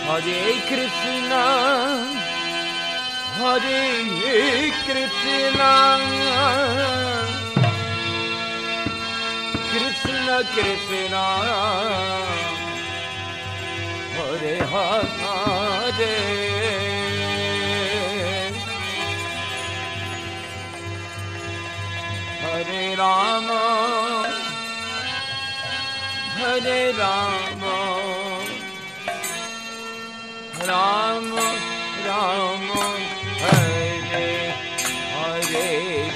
Hare Krishna, Hare Krishna, Krishna Krishna, Hare Hare, Hare Rama, Hare Rama, Rama Rama, Hare Hare.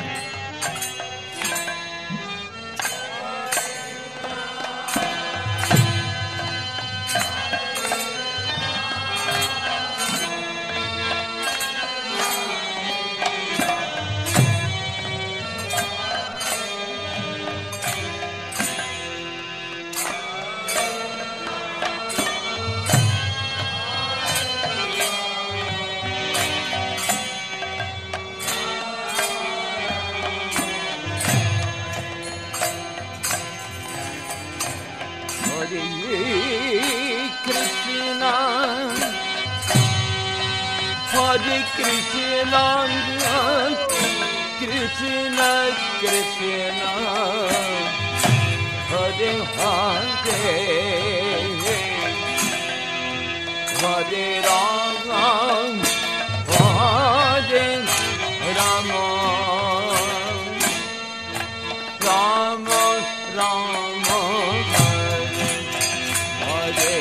Hare Krishna, Krishna Krishna, Hare Hare, Hare Rama, Hare Rama, Rama Rama, Hare Hare.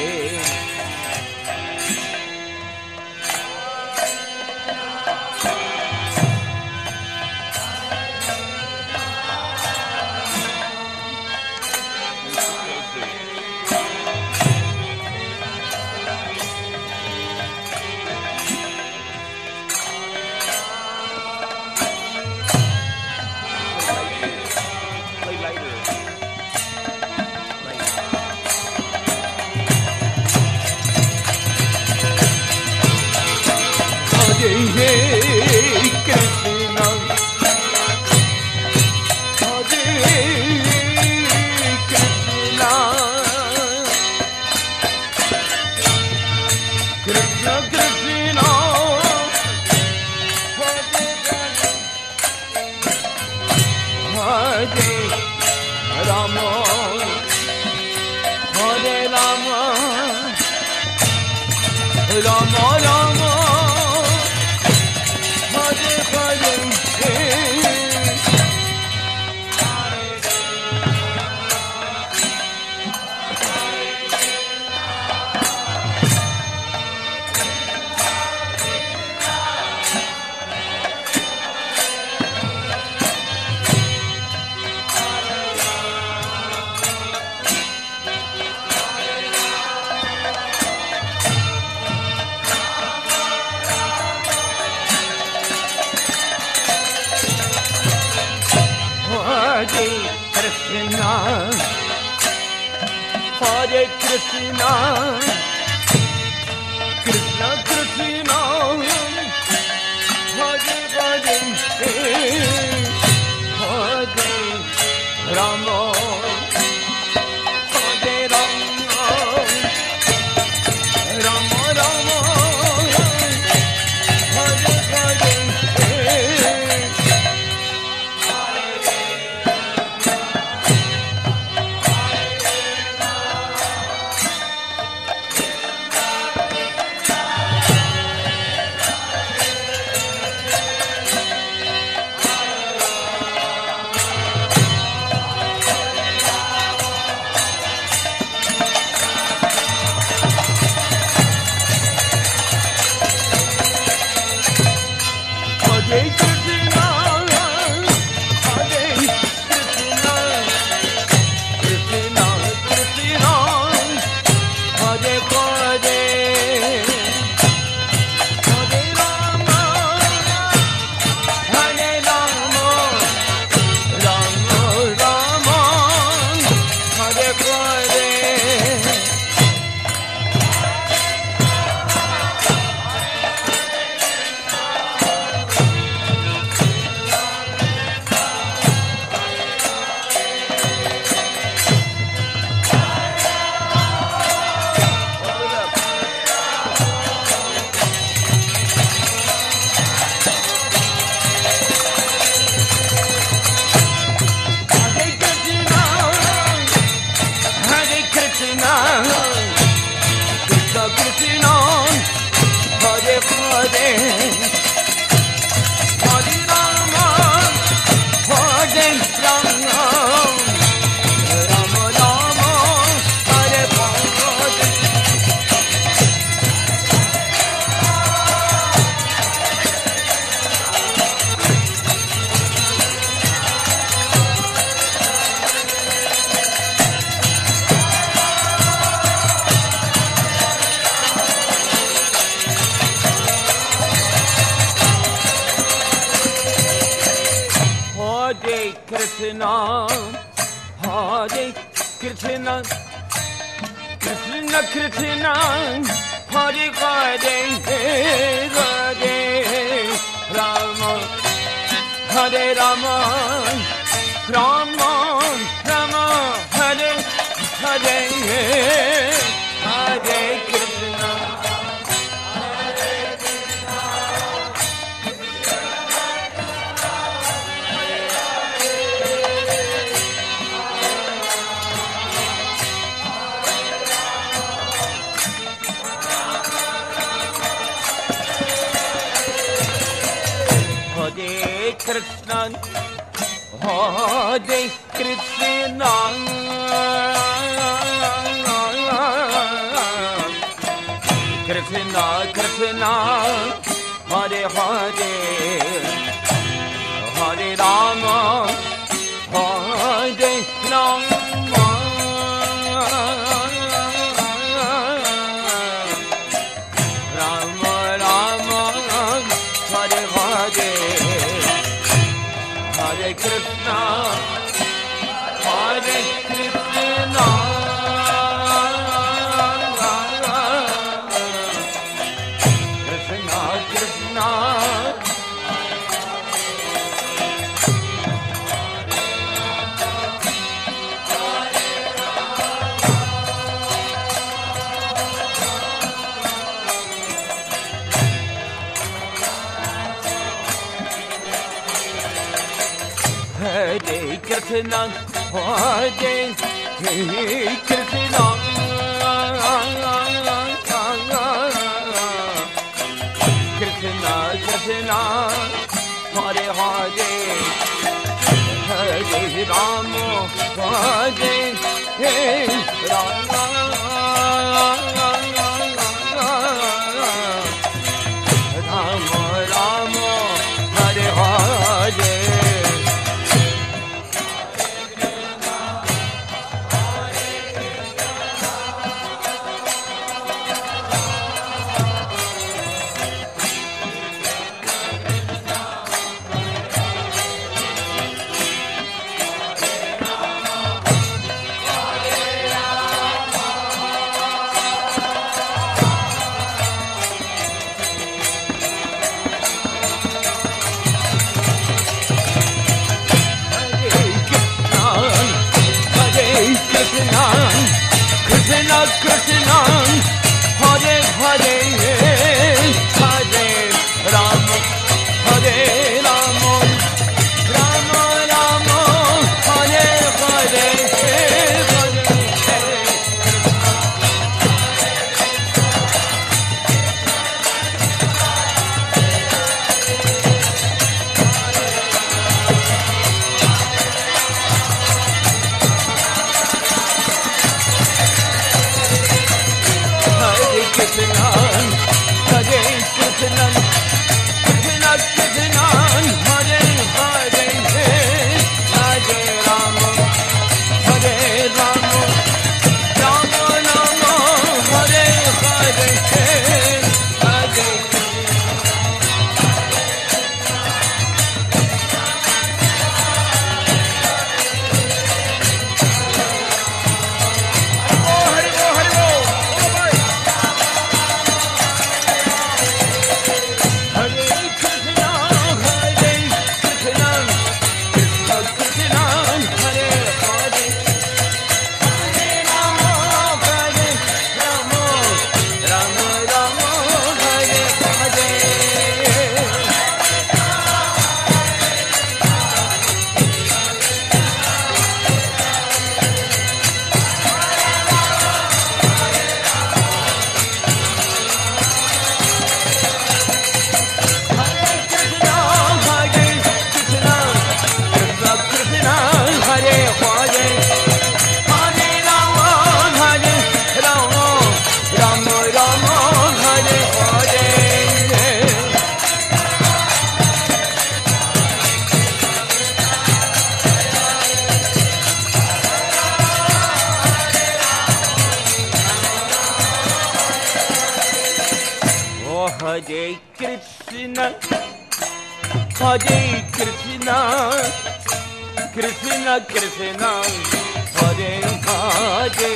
Hare Krishna, Krishna Krishna, Hare Hare, Hare Rama, Hare Rama, Rama Rama, Hare Hare. Krishna, Hare Krishna, Krishna Krishna, Hare Hare, Hare Rama, Hare Rama, Rama Rama, Hare Hare, Hare Krishna. Hare Krishna, Hare Krishna, Krishna Krishna, Hare Hare, Hare Rama, Hare Rama, Rama Rama, Hare Hare, Hare Krishna, Hare Krishna, Krishna Krishna, Hare Krishna, Hare Krishna, Krishna Krishna, Hare Hare, Hare Rama, Hare Rama, Rama Rama, Hare Hare. Krishna Krishna, Hare Hare, Hare Rama, Hare Rama, Rama Rama, Hare Hare, Hare Krishna, Hare Krishna, Krishna Krishna, Hare Hare, Hare Rama, Hare Rama, Rama Rama, Hare Hare, Hare Hare Krishna, Hare Krishna, Krishna Krishna Hare Hare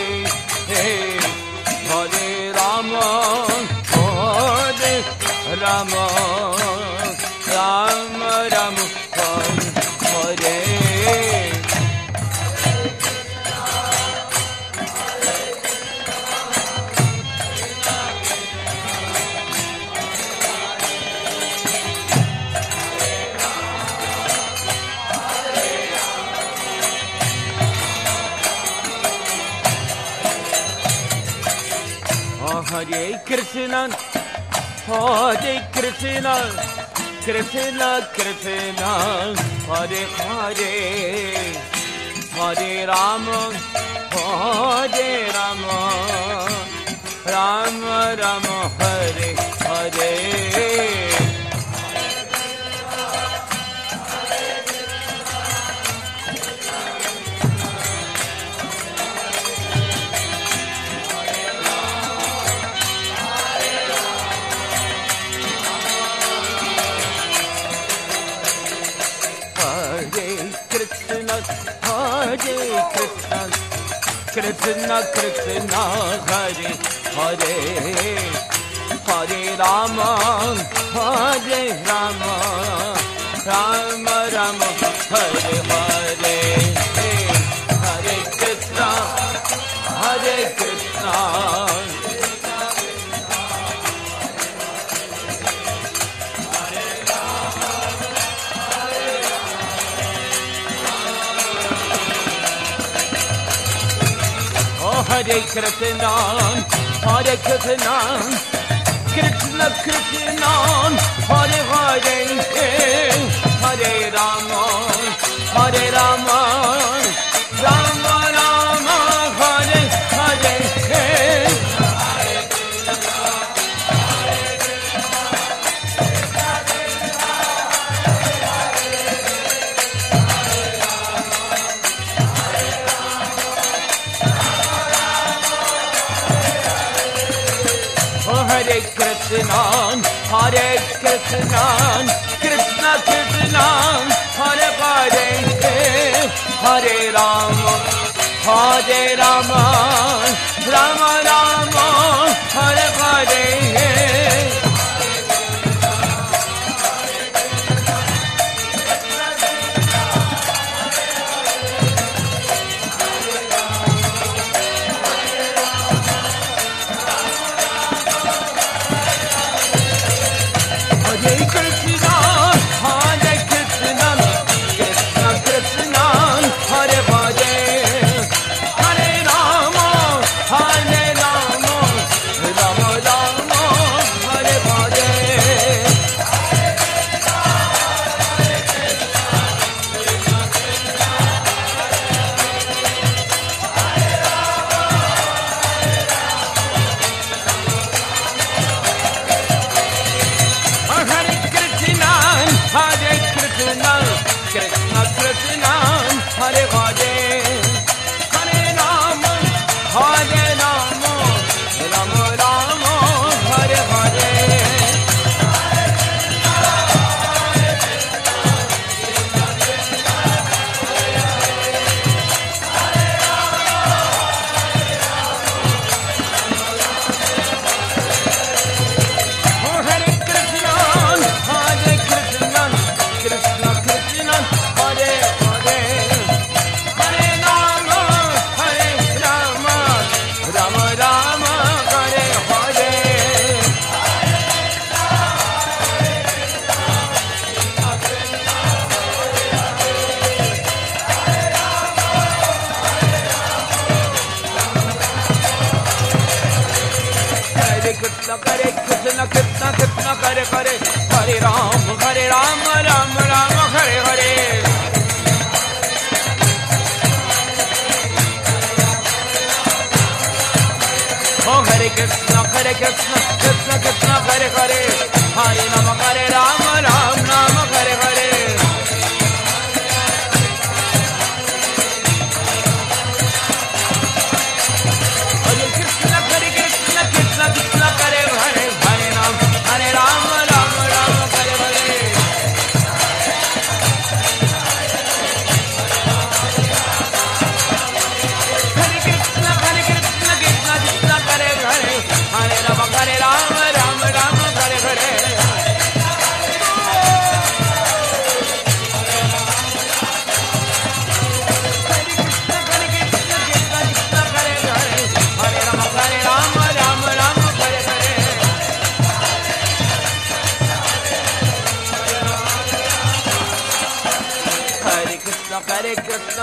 Hare Rama Hare Rama Rama Rama Hare Hare Krishna, Hare Krishna, Krishna Krishna, Hare Hare, Hare Rama, Hare Rama, Rama Rama, Hare Hare. Krishna Krishna Hare Hare Hare Rama Hare Rama Rama Rama Hare Hare Hare Krishna Hare Krishna Hare Krishna, Hare Krishna, Krishna Krishna, Hare Hare, Hare Rama, Hare Rama, Rama Rama, Hare Hare. Hare Krishna, Hare Krishna, Krishna Krishna, Hare Hare, Hare Rama, Hare Rama, Rama Rama, Hare Hare.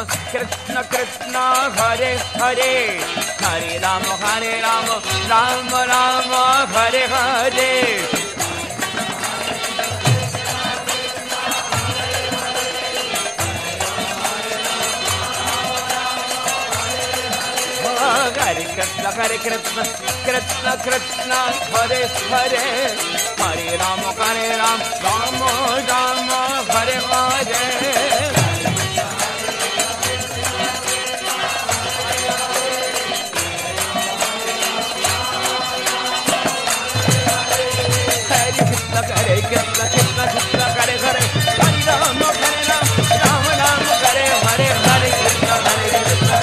Krishna Krishna Hare Hare Hare Rama Rama Rama Hare Hare Hare Krishna Krishna Krishna Hare Hare Hare Rama Rama Rama Hare Hare Hare Krishna Krishna Krishna Hare Hare Hare Rama Rama Rama Hare Hare Hare Krishna Krishna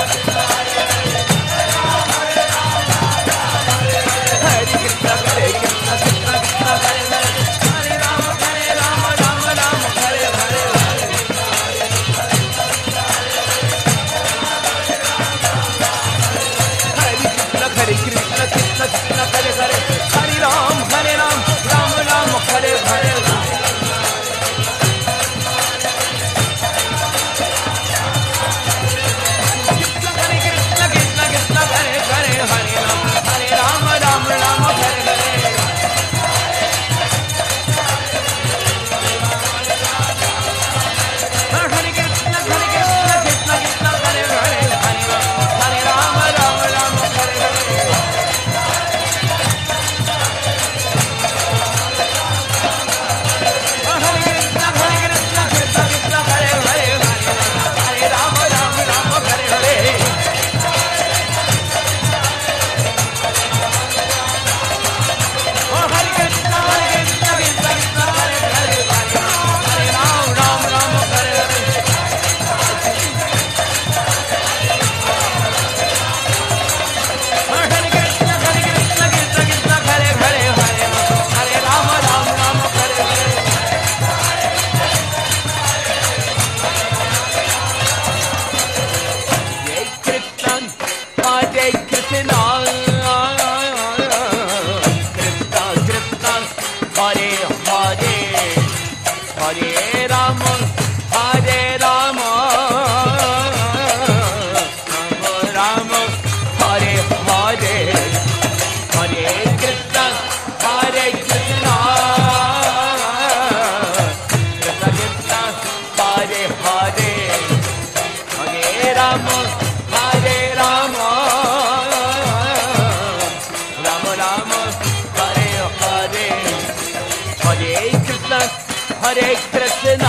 Hare Krishna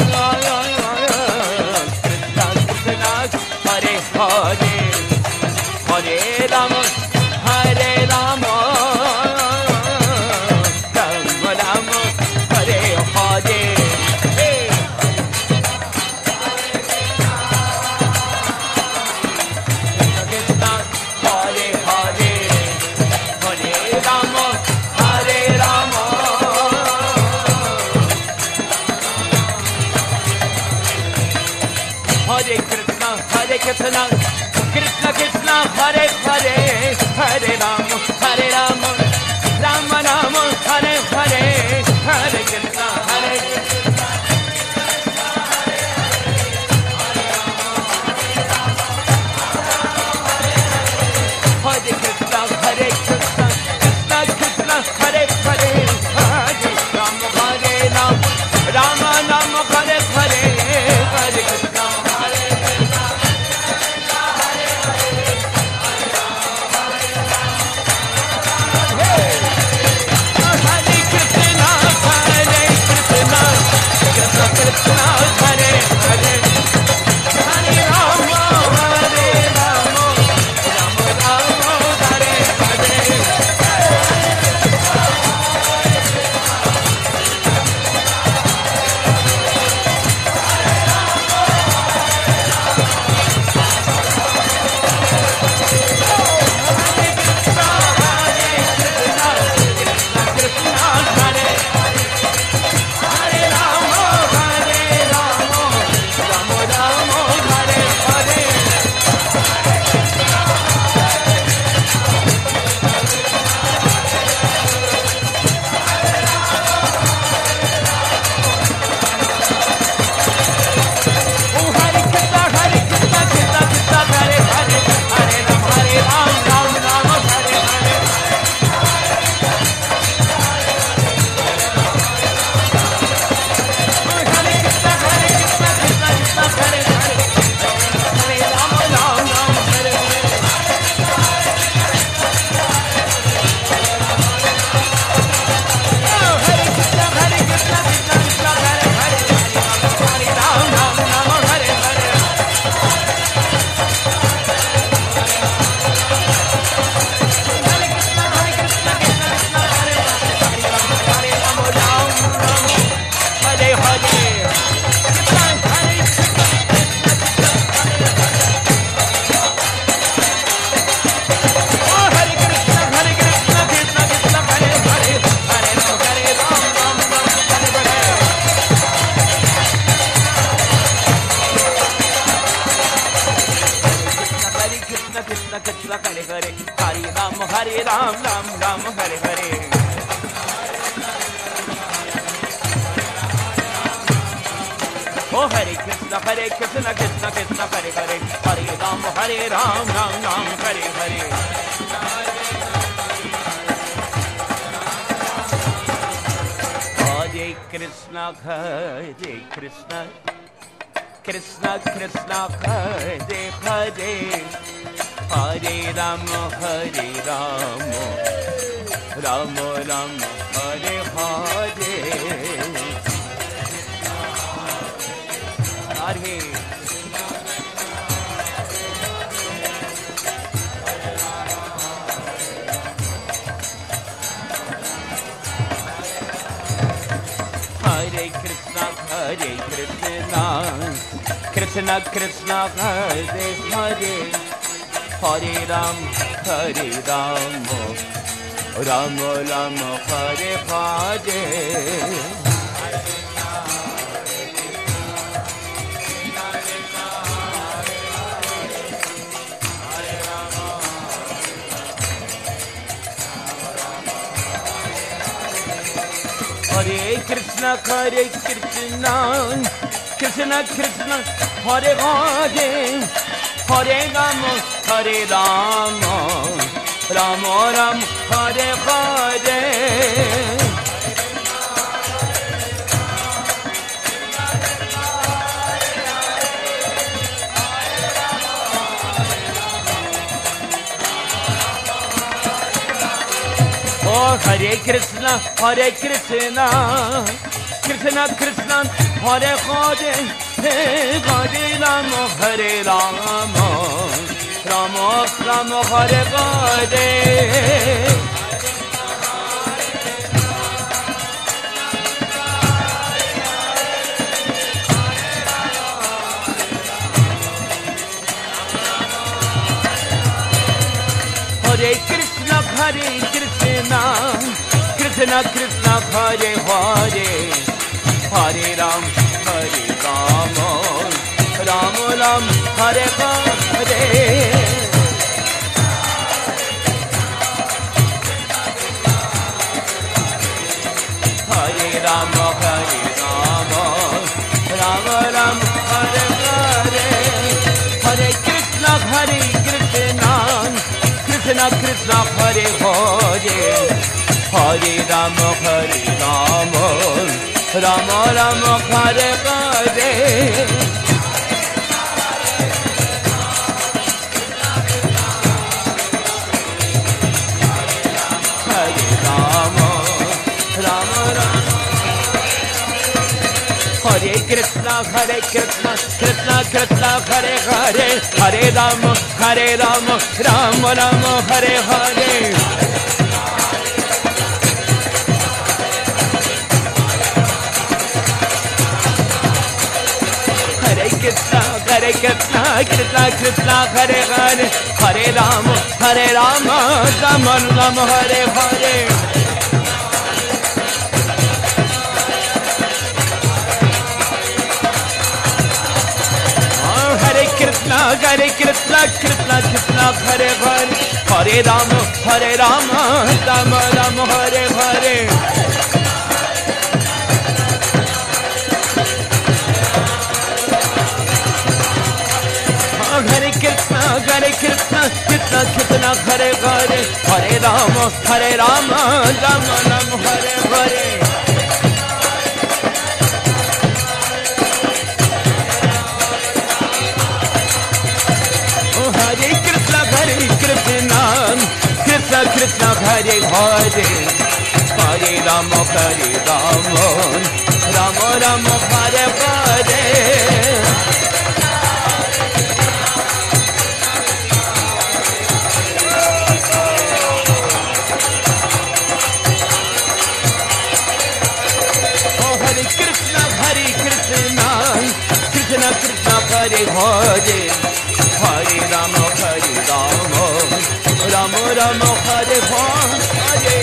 Krishna Krishna Hare Hare Hare Rama Rama Rama Hare Hare Krishna Hare Hare Hare Rama Rama Hare Krishna Krishna Krishna Hare Hare Hare Rama Rama Rama Hare Hare Hare Krishna Hare Krishna Hare Krishna Krishna Krishna Hare Hare Hare Rama Rama Rama Hare Hare Hare Krishna Krishna Hare Hare Hare Ram Ram Ram Hare Hare Oh Hare Krishna Krishna Krishna Hare Hare Hare Ram Ram Ram Hare Hare Hare Krishna Krishna Krishna Krishna Hare Hare Hare Ram Ram Ram Hare Hare Hare Krishna Krishna Krishna Hare Hare Hare Ram Ram Ram Hare Hare Hare Krishna Krishna Krishna Hare Hare Hare Ram Ram Ram Hare Hare Oh Hare Krishna Krishna Krishna Hare Hare Hare Ram Ram Ram Hare Hare Hare Krishna Krishna Krishna Hare Hare Hare Ram Ram Ram Hare Hare Hare Ram Ram Ram Hare Hare Hare Krishna Krishna Krishna Hare Hare Hare Ram Ram Ram Hare Hare Hare Krishna Krishna Krishna Hare Hare Hare Ram Ram Ram Hare Hare Hare Krishna Krishna Hare Hare Hare Ram Ram Ram Hare Hare Krishna Krishna Krishna Hare Hare Hare Ram Ram Ram Hare Hare Hare Krishna Krishna Krishna Hare Hare Hare Ram Ram Ram Hare Hare Krishna Hare Hare Hare Ram Ram Ram Hare Hare Oh Hare Krishna Krishna Hare Hare Hare Ram Ram Ram Hare Hare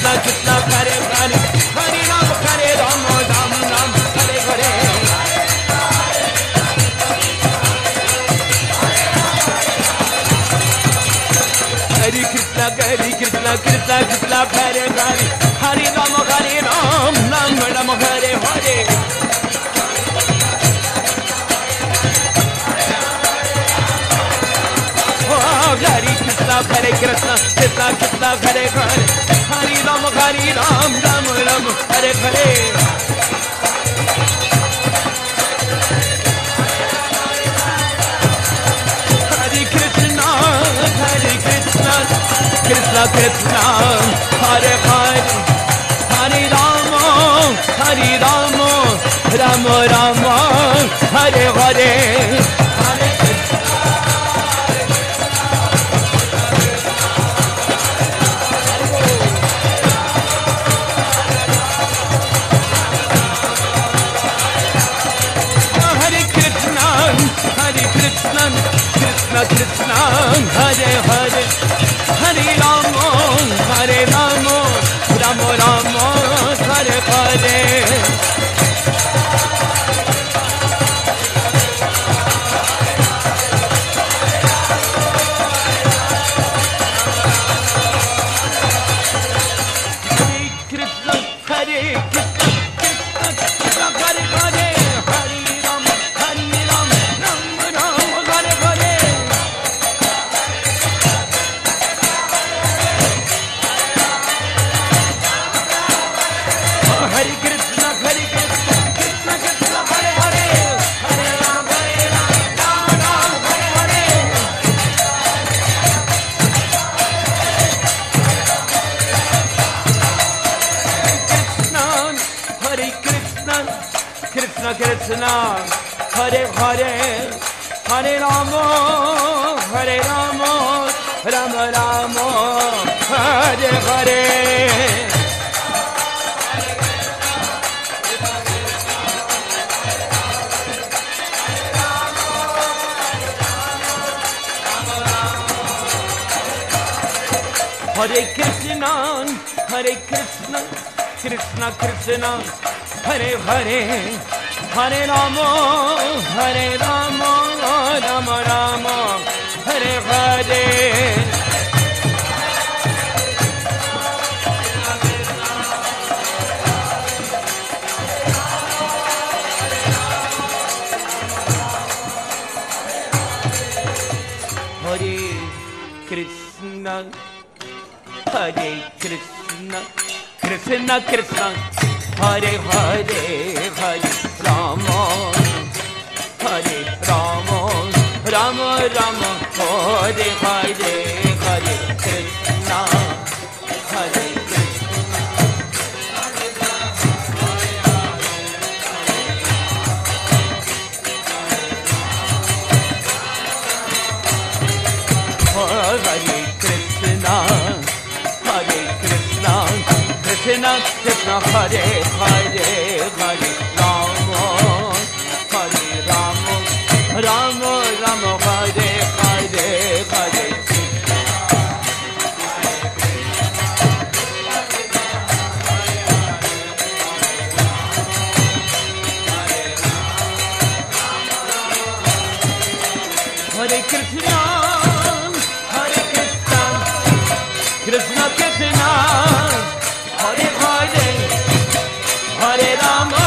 Krishna Krishna Hare Hare Hare Ram Ram Ram Hare Hare Hare Krishna Krishna Krishna Hare Hare Hare Ram Ram Ram Hare Hare Hare Krishna Krishna Krishna Hare Hare Hare Ram Ram Ram Hare Hare Hare Krishna Krishna Krishna Hare Hare Hare Rama Rama Rama Hare Hare Krishna Krishna Hare Hare Hare Rama Rama Rama Hare Hare Krishna Hare Hare Hare Rama Rama Rama Hare Hare Hare Krishna Krishna Krishna Hare Hare Hare Rama Rama Rama Hare Hare Hare Krishna Krishna Krishna Hare Hare Hare Rama Rama Rama Hare Hare Hare Krishna Hare Krishna Krishna Krishna Hare Hare Hare Rama Rama Rama Hare Hare Hare Hare Krishna Krishna Krishna Hare Hare Hare Rama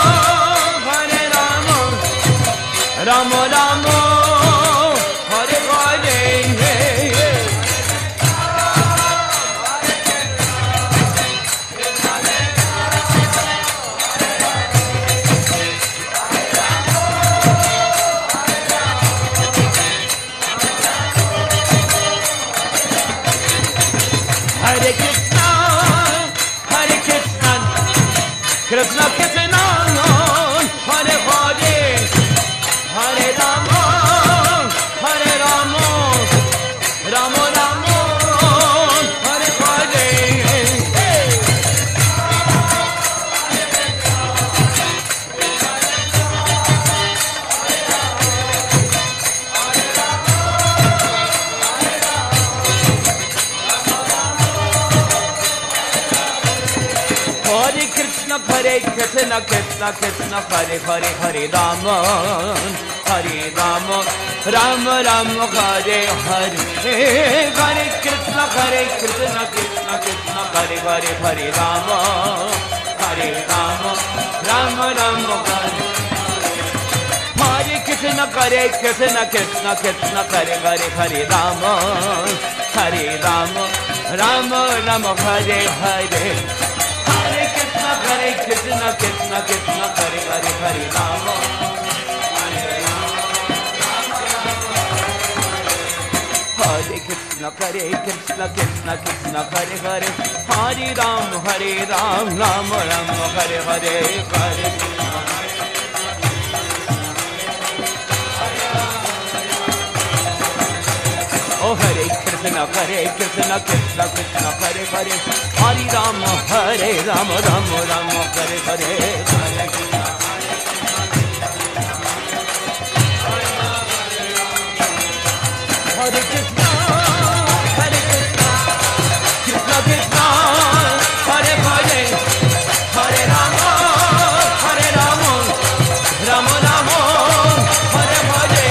Rama Rama Hare Hare Hare Krishna Krishna Krishna Hare Hare Hare Rama Rama Rama Hare Hare Hare Hare Krishna Krishna Krishna Hare Hare Hare Rama Rama Rama Hare Hare Hare Krishna Krishna Krishna Hare Hare Hare Rama Rama Rama Hare Hare Krishna Krishna Krishna Hare Hare Hare Rama Rama Rama Hare Hare Hare Krishna Krishna Krishna Hare Hare Hare Rama Hare Krishna Krishna Krishna Hare Hare Hare Ram Ram Ram Hare Hare Hare Oh Hare Krishna Krishna Krishna Hare Hare Hare Ram Ram Ram Hare Hare Hare Hare Krishna Krishna Krishna Hare Hare Hare Rama Rama Rama Hare Hare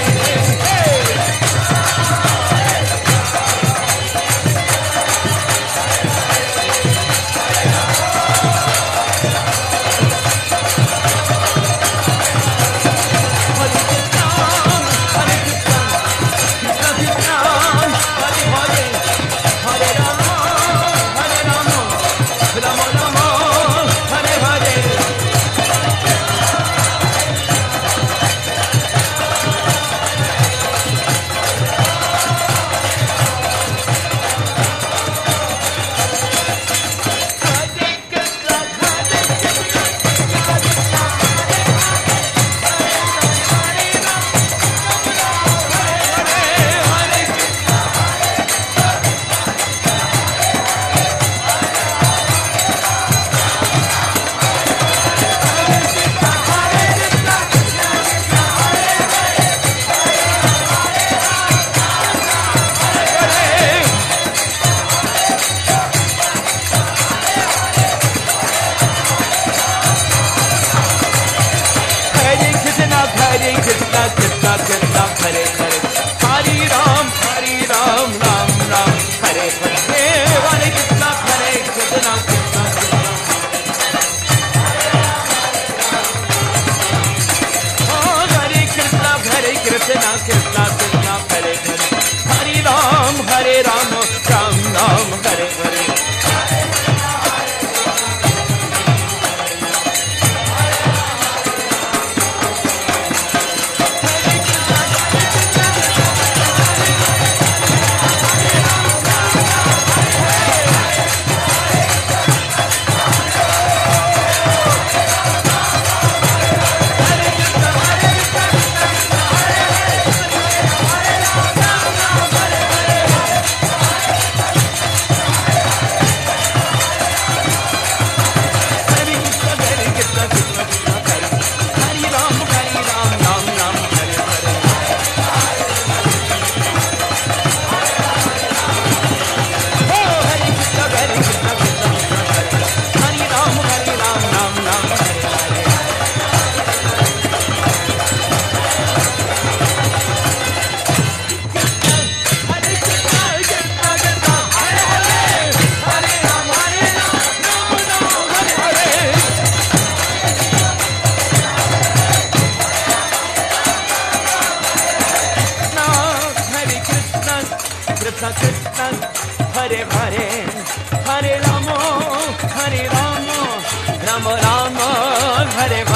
Hare